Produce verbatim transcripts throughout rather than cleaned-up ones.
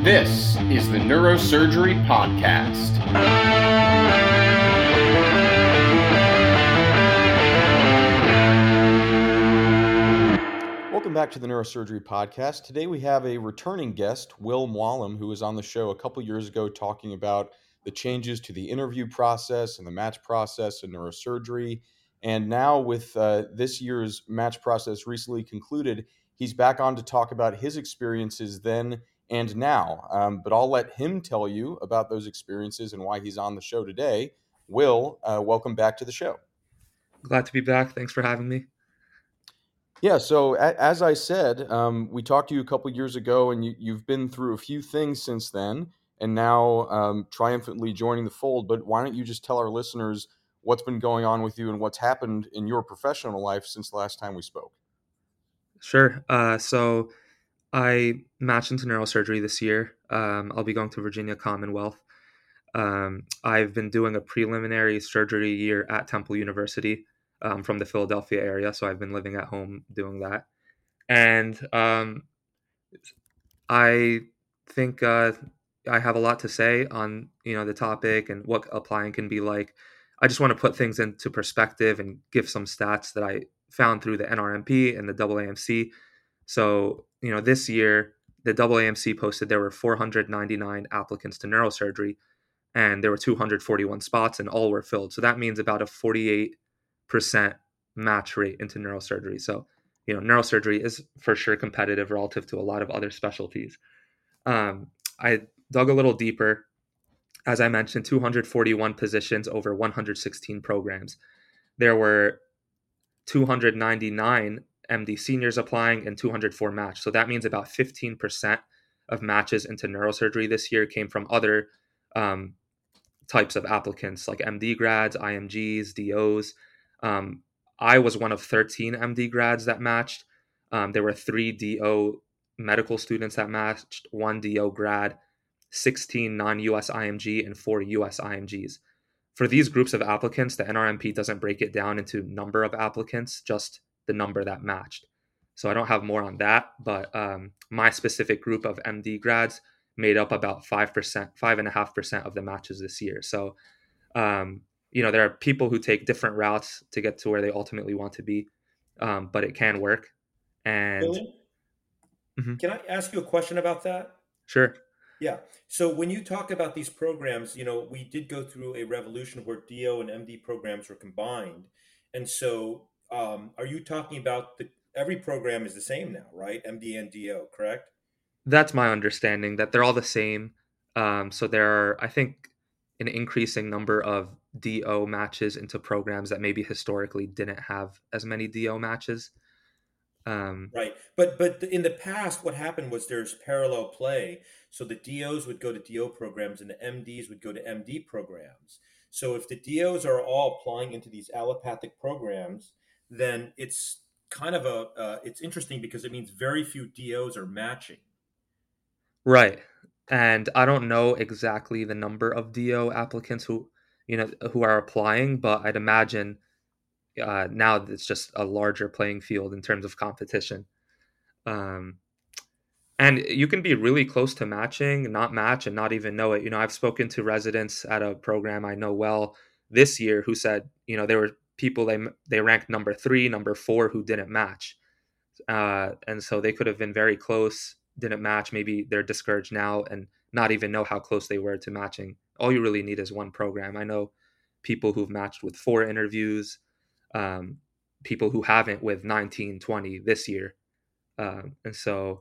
This is the Neurosurgery Podcast. Welcome back to the Neurosurgery Podcast. Today we have a returning guest, Will Mwalem, who was on the show a couple years ago talking about the changes to the interview process and the match process in neurosurgery. And now with uh, this year's match process recently concluded, he's back on to talk about his experiences then and now. Um, but I'll let him tell you about those experiences and why he's on the show today. Will, uh, welcome back to the show. Glad to be back. Thanks for having me. Yeah, so a- as I said, um, we talked to you a couple years ago, and you, you've been through a few things since then, and now um, triumphantly joining the fold. But why don't you just tell our listeners what's been going on with you and what's happened in your professional life since the last time we spoke? Sure. Uh, so I matched into neurosurgery this year. Um, I'll be going to Virginia Commonwealth. Um, I've been doing a preliminary surgery year at Temple University um, from the Philadelphia area, so I've been living at home doing that. And um, I think uh, I have a lot to say on you know the topic and what applying can be like. I just want to put things into perspective and give some stats that I found through the N R M P and the A A M C. So, you know, this year, the A A M C posted there were four hundred ninety-nine applicants to neurosurgery, and there were two hundred forty-one spots, and all were filled. So that means about a forty-eight percent match rate into neurosurgery. So, you know, neurosurgery is for sure competitive relative to a lot of other specialties. Um, I dug a little deeper. As I mentioned, two hundred forty-one positions over one hundred sixteen programs. There were two hundred ninety-nine M D seniors applying and two hundred four matched. So that means about fifteen percent of matches into neurosurgery this year came from other um, types of applicants like M D grads, I M Gs, D Os. Um, I was one of thirteen M D grads that matched. Um, there were three D O medical students that matched, one D O grad, sixteen non-U S I M G, and four U S I M Gs. For these groups of applicants, the N R M P doesn't break it down into number of applicants, just the number that matched. So I don't have more on that, but um, my specific group of M D grads made up about five percent, five and a half percent of the matches this year. So, um, you know, there are people who take different routes to get to where they ultimately want to be, um, but it can work. And Billy, Mhm. can I ask you a question about that? Sure. Yeah. So when you talk about these programs, you know, we did go through a revolution where D O and M D programs were combined. And so um, are you talking about the every program is the same now, right? M D and D O, correct? That's my understanding that they're all the same. Um, so there are, I think, an increasing number of D O matches into programs that maybe historically didn't have as many D O matches. Um, Right. But but in the past, what happened was there's parallel play. So the D Os would go to D O programs and the M Ds would go to M D programs. So if the D Os are all applying into these allopathic programs, then it's kind of a uh, it's interesting because it means very few D Os are matching. right. And I don't know exactly the number of D O applicants who, you know, who are applying, but I'd imagine uh, now it's just a larger playing field in terms of competition. Um, And you can be really close to matching, not match, and not even know it. You know, I've spoken to residents at a program I know well this year who said, you know, there were people they they ranked number three, number four who didn't match, uh, and so they could have been very close, didn't match. Maybe they're discouraged now and not even know how close they were to matching. All you really need is one program. I know people who've matched with four interviews, um, people who haven't with nineteen, twenty this year, um, and so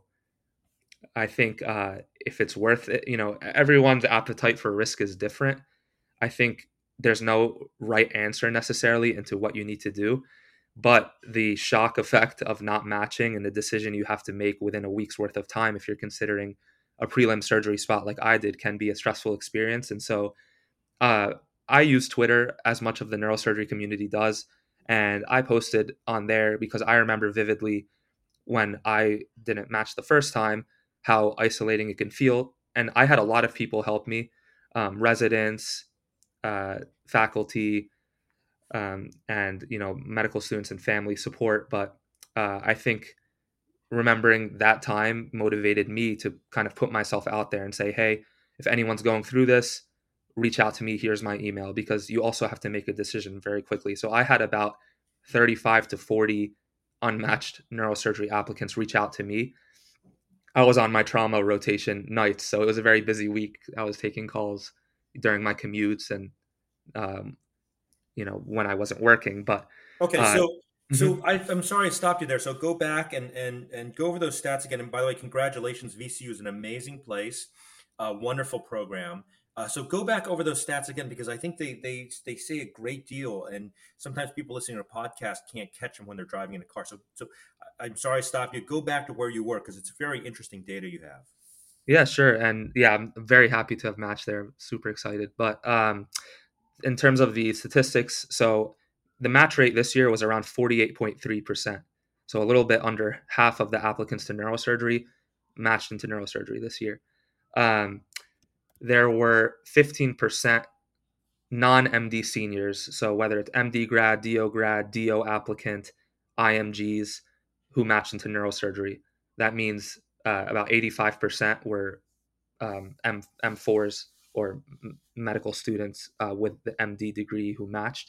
I think uh, if it's worth it, you know, everyone's appetite for risk is different. I think there's no right answer necessarily into what you need to do, but the shock effect of not matching and the decision you have to make within a week's worth of time, if you're considering a prelim surgery spot like I did, can be a stressful experience. And so uh, I use Twitter as much of the neurosurgery community does. And I posted on there because I remember vividly when I didn't match the first time, how isolating it can feel. And I had a lot of people help me, um, residents, uh, faculty, um, and you know medical students and family support. But uh, I think remembering that time motivated me to kind of put myself out there and say, hey, if anyone's going through this, reach out to me. Here's my email, because you also have to make a decision very quickly. So I had about thirty-five to forty unmatched neurosurgery applicants reach out to me. I was on my trauma rotation nights, so it was a very busy week. I was taking calls during my commutes and, um, you know, when I wasn't working. But Okay, uh, so mhm. so I, I'm sorry I stopped you there. So go back and and and go over those stats again. And by the way, congratulations, V C U is an amazing place, a wonderful program. Uh, so go back over those stats again, because I think they they they say a great deal, and sometimes people listening to a podcast can't catch them when they're driving in a car. So so I- I'm sorry I stopped you. Go back to where you were, because it's very interesting data you have. Yeah, sure. And yeah, I'm very happy to have matched there. Super excited. But um, in terms of the statistics, so the match rate this year was around forty-eight point three percent. So a little bit under half of the applicants to neurosurgery matched into neurosurgery this year. Um, there were fifteen percent non-M D seniors. So whether it's M D grad, D O grad, D O applicant, I M Gs who matched into neurosurgery. That means uh, about eighty-five percent were um, M M4s or m- medical students uh, with the M D degree who matched.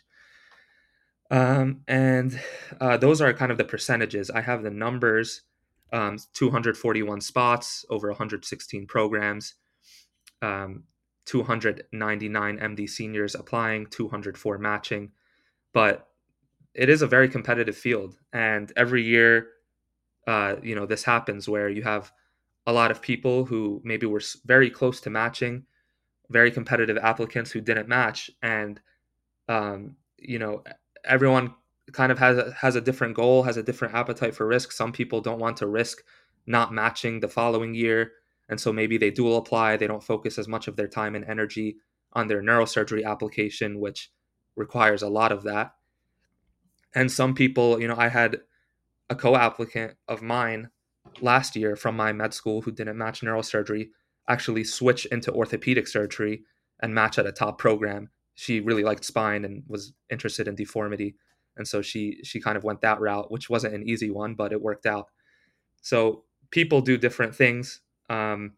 Um, and uh, those are kind of the percentages. I have the numbers: um, two hundred forty-one spots, over one hundred sixteen programs, um, two hundred ninety-nine M D seniors applying, two hundred four matching. But it is a very competitive field, and every year, uh, you know, this happens where you have a lot of people who maybe were very close to matching, very competitive applicants who didn't match, and um, you know, everyone kind of has a, has a different goal, has a different appetite for risk. Some people don't want to risk not matching the following year, and so maybe they dual apply. They don't focus as much of their time and energy on their neurosurgery application, which requires a lot of that. And some people, you know, I had a co-applicant of mine last year from my med school who didn't match neurosurgery actually switch into orthopedic surgery and match at a top program. She really liked spine and was interested in deformity, and so she she kind of went that route, which wasn't an easy one, but it worked out. So people do different things. um,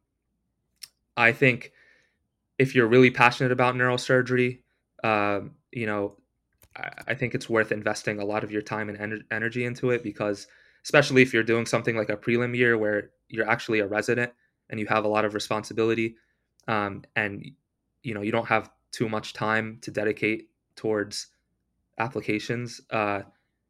I think if you're really passionate about neurosurgery, um, you know, I think it's worth investing a lot of your time and ener- energy into it, because especially if you're doing something like a prelim year where you're actually a resident and you have a lot of responsibility, um, and you know you don't have too much time to dedicate towards applications, uh,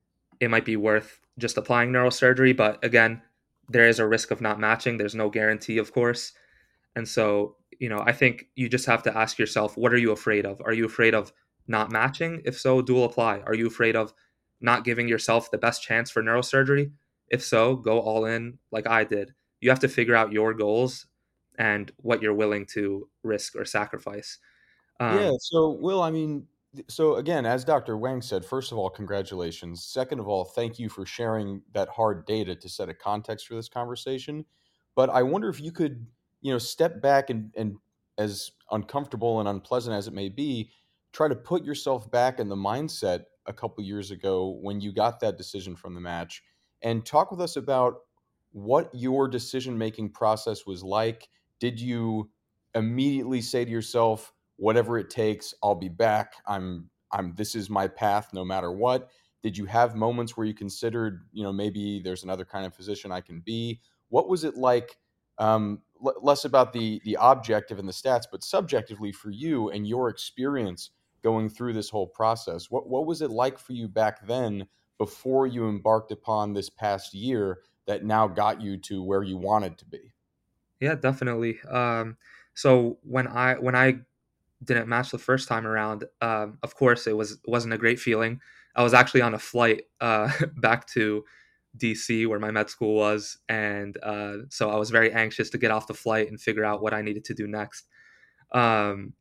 it might be worth just applying neurosurgery. But again, there is a risk of not matching. There's no guarantee, of course. And so, you know, I think you just have to ask yourself, what are you afraid of? Are you afraid of not matching? If so, dual apply. Are you afraid of not giving yourself the best chance for neurosurgery? If so, go all in like I did. You have to figure out your goals and what you're willing to risk or sacrifice. Yeah, Um, so Will, I mean, th- so again, as Doctor Wang said, first of all, congratulations. Second of all, thank you for sharing that hard data to set a context for this conversation. But I wonder if you could, you know, step back and and as uncomfortable and unpleasant as it may be, try to put yourself back in the mindset a couple years ago when you got that decision from the match and talk with us about what your decision-making process was like. Did you immediately say to yourself, whatever it takes, I'll be back. I'm I'm this is my path no matter what. Did you have moments where you considered, you know, maybe there's another kind of physician I can be? What was it like? Um, l- less about the the objective and the stats, but subjectively for you and your experience going through this whole process. What what was it like for you back then before you embarked upon this past year that now got you to where you wanted to be? yeah, definitely. Um, so when I when I didn't match the first time around, um, of course it was wasn't a great feeling. I was actually on a flight uh, back to D C where my med school was, and uh, so I was very anxious to get off the flight and figure out what I needed to do next. Um,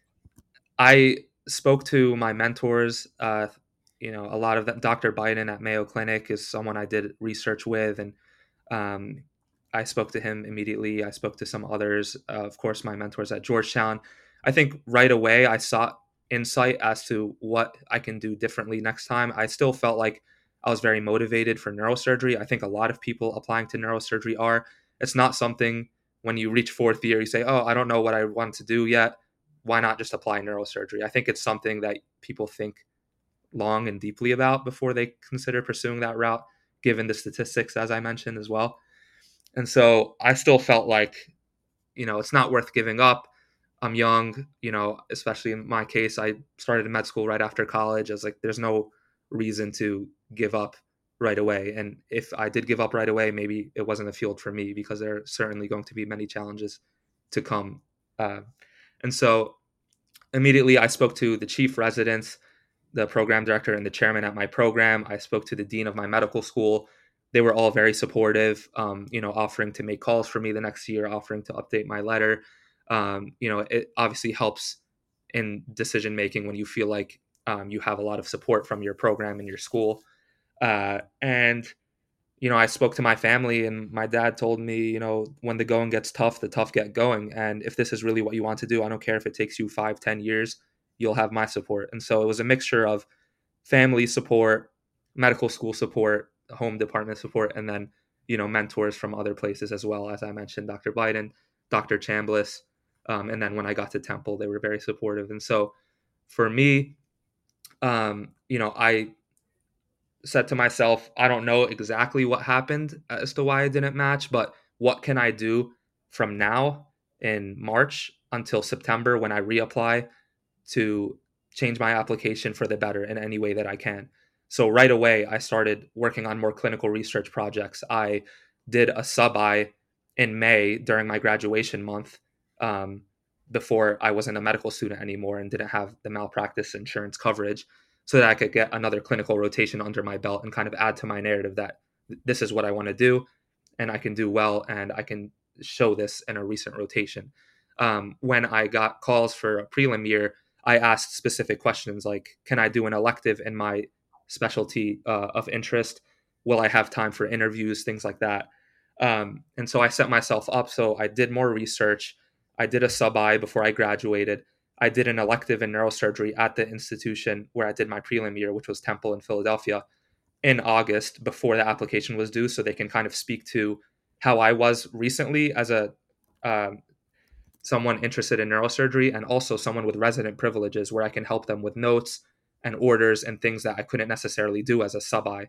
I spoke to my mentors. Uh, you know, a lot of them. Doctor Biden at Mayo Clinic is someone I did research with, and um, I spoke to him immediately. I spoke to some others, uh, of course, my mentors at Georgetown. I think right away I sought insight as to what I can do differently next time. I still felt like I was very motivated for neurosurgery. I think a lot of people applying to neurosurgery are. It's not something when you reach fourth year, you say, oh, I don't know what I want to do yet. Why not just apply neurosurgery? I think it's something that people think long and deeply about before they consider pursuing that route, given the statistics, as I mentioned as well. And so I still felt like, you know, it's not worth giving up. I'm young, you know, especially in my case, I started med school right after college. I was like, there's no reason to give up right away. And if I did give up right away, maybe it wasn't a field for me, because there are certainly going to be many challenges to come. Uh, and so immediately I spoke to the chief residents, the program director, and the chairman at my program. I spoke to the dean of my medical school. They were all very supportive, um, you know, offering to make calls for me the next year, offering to update my letter. Um, you know, it obviously helps in decision making when you feel like um, you have a lot of support from your program and your school. Uh, and you know, I spoke to my family, and my dad told me, you know, when the going gets tough, the tough get going. And if this is really what you want to do, I don't care if it takes you five, ten years, you'll have my support. And so it was a mixture of family support, medical school support, home department support, and then, you know, mentors from other places as well. As I mentioned, Doctor Biden, Doctor Chambliss. Um, and then when I got to Temple, they were very supportive. And so for me, um, you know, I said to myself, I don't know exactly what happened as to why I didn't match, but what can I do from now in March until September when I reapply to change my application for the better in any way that I can? So right away, I started working on more clinical research projects. I did a sub-I in May during my graduation month, um, before I wasn't a medical student anymore and didn't have the malpractice insurance coverage, so that I could get another clinical rotation under my belt and kind of add to my narrative that this is what I want to do and I can do well and I can show this in a recent rotation. Um, when I got calls for a prelim year, I asked specific questions like, can I do an elective in my specialty uh, of interest? Will I have time for interviews? Things like that. Um, and so I set myself up. So I did more research. I did a sub-I before I graduated. I did an elective in neurosurgery at the institution where I did my prelim year, which was Temple in Philadelphia, in August before the application was due, so they can kind of speak to how I was recently as a um, someone interested in neurosurgery, and also someone with resident privileges where I can help them with notes and orders and things that I couldn't necessarily do as a sub-I.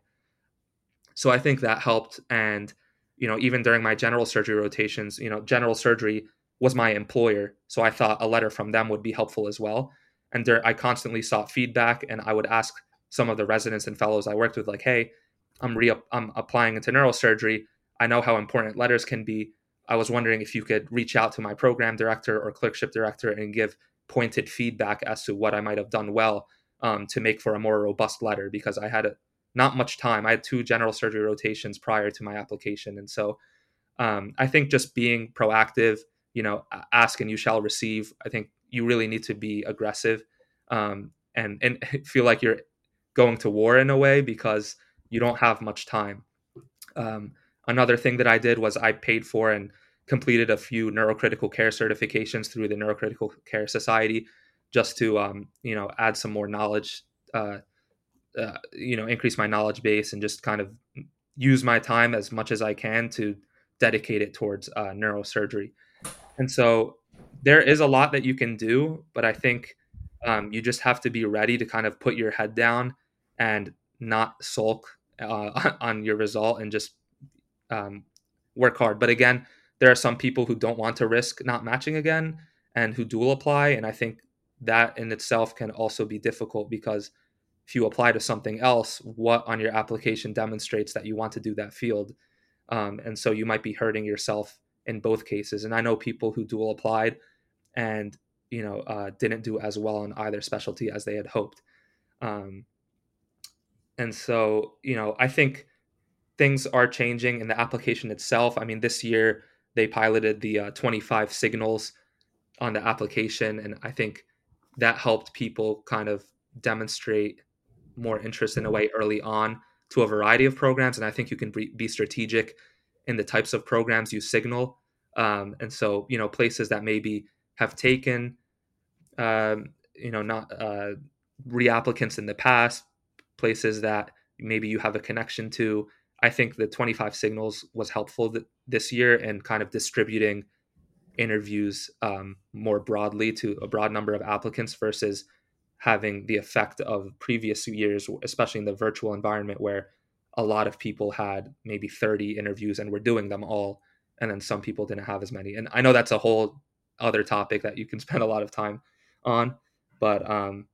So I think that helped. And, you know, even during my general surgery rotations, you know, general surgery was my employer. So I thought a letter from them would be helpful as well. And there, I constantly sought feedback, and I would ask some of the residents and fellows I worked with, like, hey, I'm re I'm applying into neurosurgery. I know how important letters can be. I was wondering if you could reach out to my program director or clerkship director and give pointed feedback as to what I might have done well, um, to make for a more robust letter, because I had a, not much time. I had two general surgery rotations prior to my application. And so um, I think just being proactive, you know, ask and you shall receive. I think you really need to be aggressive, um, and, and feel like you're going to war in a way, because you don't have much time. Um, another thing that I did was I paid for and completed a few neurocritical care certifications through the Neurocritical Care Society, just to, um, you know, add some more knowledge, uh, uh, you know, increase my knowledge base and just kind of use my time as much as I can to dedicate it towards uh, neurosurgery. And so there is a lot that you can do, but I think um, you just have to be ready to kind of put your head down and not sulk uh, on your result, and just um, work hard. But again, there are some people who don't want to risk not matching again and who dual apply. And I think that in itself can also be difficult, because if you apply to something else, what on your application demonstrates that you want to do that field? Um, and so you might be hurting yourself in both cases. And I know people who dual applied and, you know, uh, didn't do as well in either specialty as they had hoped. Um, and so, you know, I think things are changing in the application itself. I mean, this year they piloted the uh, twenty-five signals on the application, and I think that helped people kind of demonstrate more interest in a way early on to a variety of programs. And I think you can be strategic in the types of programs you signal. Um, and so, you know, places that maybe have taken, um, you know, not uh, reapplicants in the past, places that maybe you have a connection to. I think the twenty-five signals was helpful th- this year in kind of distributing interviews um, more broadly to a broad number of applicants versus having the effect of previous years, especially in the virtual environment where a lot of people had maybe thirty interviews and were doing them all, and then some people didn't have as many. And I know that's a whole other topic that you can spend a lot of time on, but um,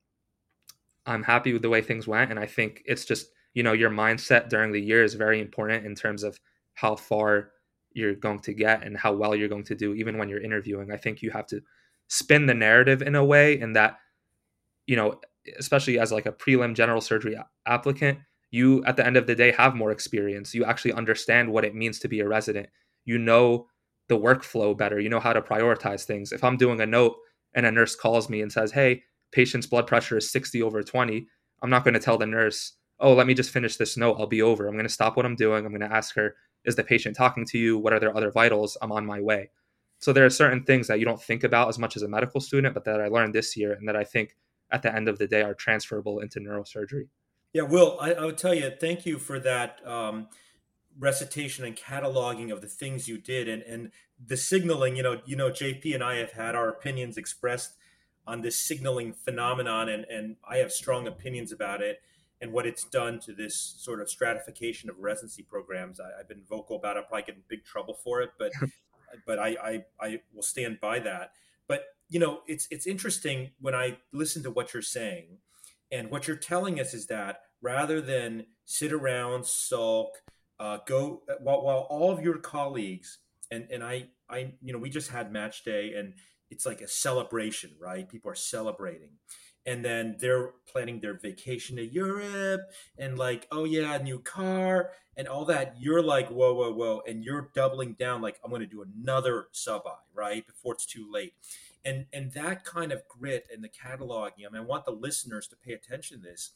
I'm happy with the way things went. And I think it's just, you know, your mindset during the year is very important in terms of how far you're going to get and how well you're going to do, even when you're interviewing. I think you have to spin the narrative in a way, in that, you know, especially as like a prelim general surgery applicant, you at the end of the day have more experience. You actually understand what it means to be a resident. You know the workflow better. You know how to prioritize things. If I'm doing a note and a nurse calls me and says, "Hey, patient's blood pressure is sixty over twenty," I'm not going to tell the nurse, "Oh, let me just finish this note. I'll be over." I'm going to stop what I'm doing. I'm going to ask her, "Is the patient talking to you? What are their other vitals? I'm on my way." So there are certain things that you don't think about as much as a medical student, but that I learned this year and that I think at the end of the day are transferable into neurosurgery. Yeah, Will, I, I would tell you, thank you for that um, recitation and cataloging of the things you did, and and the signaling. You know, you know, J P and I have had our opinions expressed on this signaling phenomenon, and and I have strong opinions about it and what it's done to this sort of stratification of residency programs. I, I've been vocal about it. I'll probably get in big trouble for it, but but I, I I will stand by that. But you know, it's it's interesting when I listen to what you're saying, and what you're telling us is that rather than sit around, sulk, uh, go while, while all of your colleagues and and I I you know we just had match day, and it's like a celebration, right? People are celebrating. And then they're planning their vacation to Europe and like, oh yeah, new car and all that. You're like, whoa, whoa, whoa. And you're doubling down, like, I'm going to do another sub-I, right? Before it's too late. And and that kind of grit and the cataloging, I mean, I want the listeners to pay attention to this.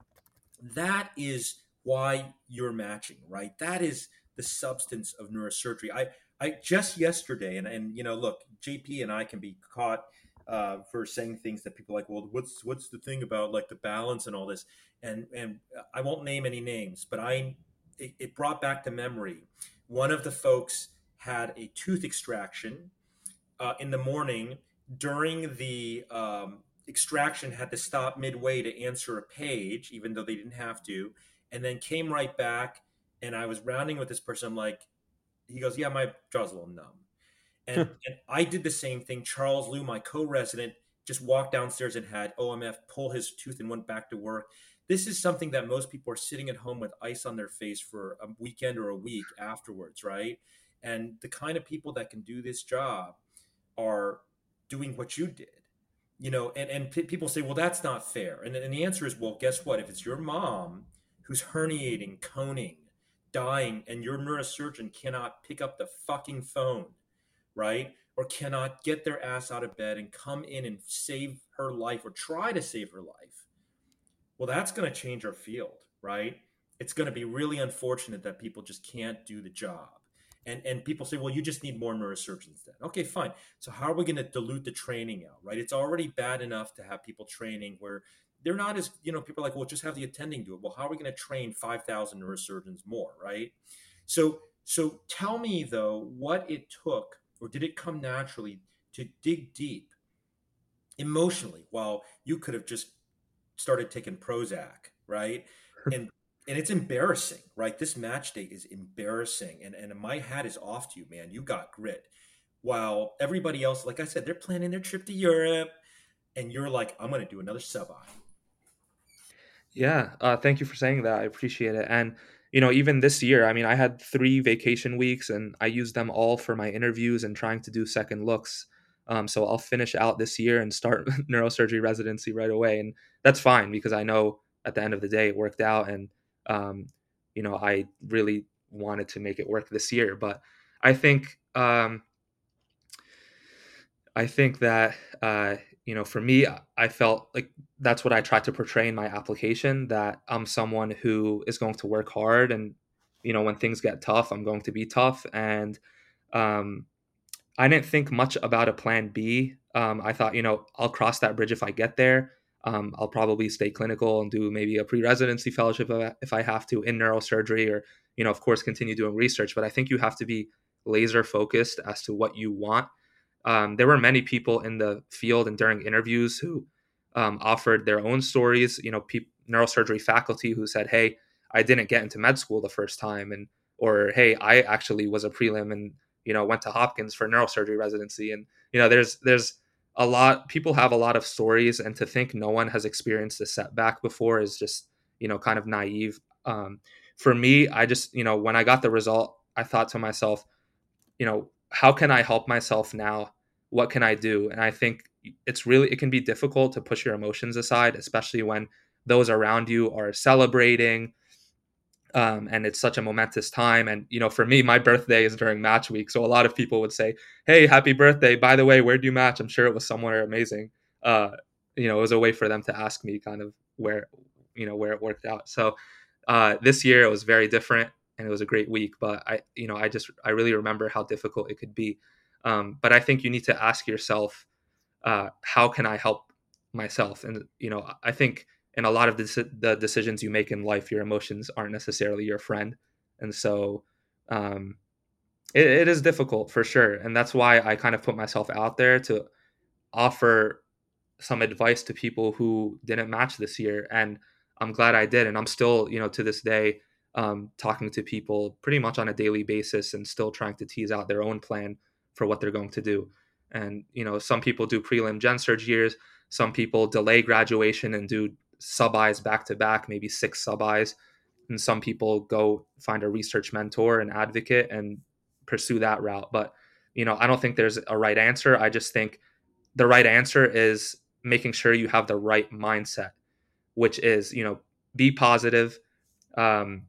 That is why you're matching, right? That is the substance of neurosurgery. I, I just yesterday, and, and you know, look, J P and I can be caught uh, for saying things that people are like, well, what's what's the thing about like the balance and all this, and and I won't name any names, but I it, it brought back to memory. One of the folks had a tooth extraction uh, in the morning. During the um, extraction, had to stop midway to answer a page, even though they didn't have to, and then came right back. And I was rounding with this person. I'm like, he goes, "Yeah, my jaw's a little numb." And and I did the same thing. Charles Liu, my co-resident, just walked downstairs and had O M F, pull his tooth, and went back to work. This is something that most people are sitting at home with ice on their face for a weekend or a week afterwards, right? And the kind of people that can do this job are doing what you did, you know. And and p- people say, well, that's not fair. And, and the answer is, well, guess what? If it's your mom who's herniating, coning, dying, and your neurosurgeon cannot pick up the fucking phone, right? Or cannot get their ass out of bed and come in and save her life or try to save her life, well, that's going to change our field, right? It's going to be really unfortunate that people just can't do the job. And, and people say, well, you just need more neurosurgeons then. Okay, fine. So how are we going to dilute the training out, right? It's already bad enough to have people training where they're not as, you know, people are like, well, just have the attending do it. Well, how are we going to train five thousand neurosurgeons more, right? So, so tell me though, what it took, or did it come naturally to dig deep emotionally while you could have just started taking Prozac, right? And and it's embarrassing, right? This match date is embarrassing. And and my hat is off to you, man. You got grit. While everybody else, like I said, they're planning their trip to Europe, and you're like, I'm gonna do another sub-I. Yeah, uh, thank you for saying that. I appreciate it. And you know, even this year, I mean, I had three vacation weeks, and I used them all for my interviews and trying to do second looks. Um, so I'll finish out this year and start neurosurgery residency right away, and that's fine because I know at the end of the day it worked out, and um, you know, I really wanted to make it work this year. But I think um, I think that uh, you know, for me, I felt like that's what I tried to portray in my application, that I'm someone who is going to work hard, and you know, when things get tough, I'm going to be tough. And um, I didn't think much about a plan B. Um, I thought, you know, I'll cross that bridge if I get there. Um, I'll probably stay clinical and do maybe a pre-residency fellowship if I have to in neurosurgery, or, you know, of course, continue doing research. But I think you have to be laser focused as to what you want. Um, there were many people in the field and during interviews who um, offered their own stories, you know, pe- neurosurgery faculty who said, hey, I didn't get into med school the first time. And, or, hey, I actually was a prelim and, you know, went to Hopkins for neurosurgery residency. And, you know, there's, there's a lot, people have a lot of stories, and to think no one has experienced a setback before is just, you know, kind of naive. Um, for me, I just, you know, when I got the result, I thought to myself, you know, how can I help myself now? What can I do? And I think it's really, it can be difficult to push your emotions aside, especially when those around you are celebrating. Um, and it's such a momentous time. And, you know, for me, my birthday is during match week. So a lot of people would say, hey, happy birthday. By the way, where do you match? I'm sure it was somewhere amazing. Uh, you know, it was a way for them to ask me kind of where, you know, where it worked out. So uh, this year it was very different, and it was a great week. But I, you know, I just, I really remember how difficult it could be. Um, but I think you need to ask yourself, uh, how can I help myself? And, you know, I think in a lot of the, the decisions you make in life, your emotions aren't necessarily your friend. And so um, it, it is difficult for sure. And that's why I kind of put myself out there to offer some advice to people who didn't match this year. And I'm glad I did. And I'm still, you know, to this day, um, talking to people pretty much on a daily basis and still trying to tease out their own plan for what they're going to do. And, you know, some people do prelim gen surg years. Some people delay graduation and do sub-I's back to back, maybe six sub-I's. And some people go find a research mentor and advocate and pursue that route. But, you know, I don't think there's a right answer. I just think the right answer is making sure you have the right mindset, which is, you know, be positive, um,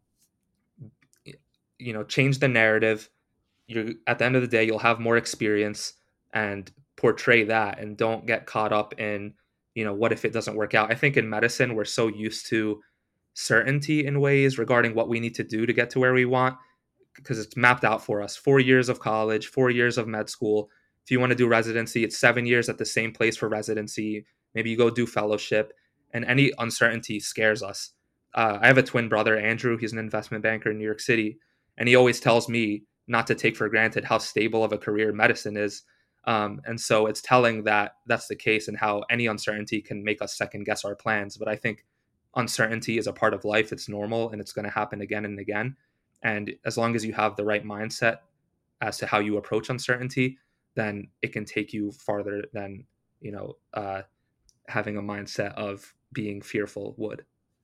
you know, change the narrative. You, at the end of the day, you'll have more experience, and portray that, and don't get caught up in, you know, what if it doesn't work out? I think in medicine, we're so used to certainty in ways regarding what we need to do to get to where we want, because it's mapped out for us. Four years of college, four years of med school. If you want to do residency, it's seven years at the same place for residency. Maybe you go do fellowship, and any uncertainty scares us. Uh, I have a twin brother, Andrew. He's an investment banker in New York City, and he always tells me not to take for granted how stable of a career medicine is. Um, and so it's telling that that's the case, and how any uncertainty can make us second guess our plans. But I think uncertainty is a part of life. It's normal, and it's going to happen again and again. And as long as you have the right mindset as to how you approach uncertainty, then it can take you farther than, you know, uh, having a mindset of being fearful would.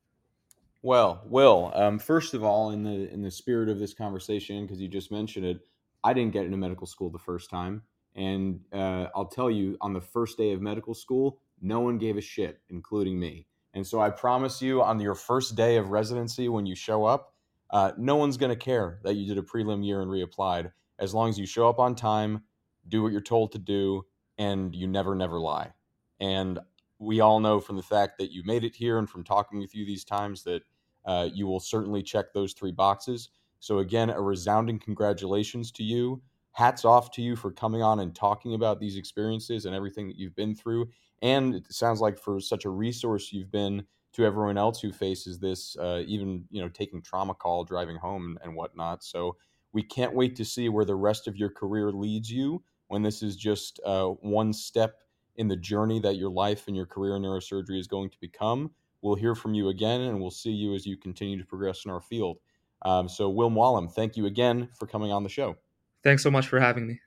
Well, Will, um, first of all, in the in the spirit of this conversation, because you just mentioned it, I didn't get into medical school the first time. And uh, I'll tell you, on the first day of medical school, no one gave a shit, including me. And so I promise you, on your first day of residency, when you show up, uh, no one's going to care that you did a prelim year and reapplied, as long as you show up on time, do what you're told to do, and you never, never lie. And we all know from the fact that you made it here and from talking with you these times that uh, you will certainly check those three boxes. So again, a resounding congratulations to you. Hats off to you for coming on and talking about these experiences and everything that you've been through. And it sounds like for such a resource you've been to everyone else who faces this, uh, even, you know, taking trauma call, driving home and, and whatnot. So we can't wait to see where the rest of your career leads you, when this is just uh, one step in the journey that your life and your career in neurosurgery is going to become. We'll hear from you again, and we'll see you as you continue to progress in our field. Um, so Will Mwalem, thank you again for coming on the show. Thanks so much for having me.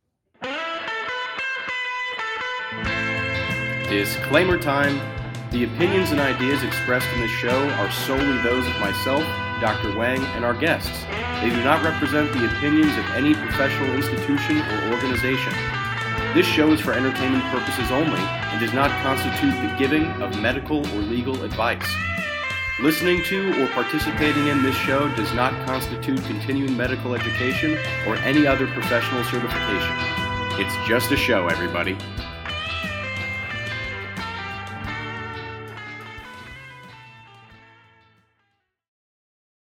Disclaimer time. The opinions and ideas expressed in this show are solely those of myself, Doctor Wang, and our guests. They do not represent the opinions of any professional institution or organization. This show is for entertainment purposes only and does not constitute the giving of medical or legal advice. Listening to or participating in this show does not constitute continuing medical education or any other professional certification. It's just a show, everybody.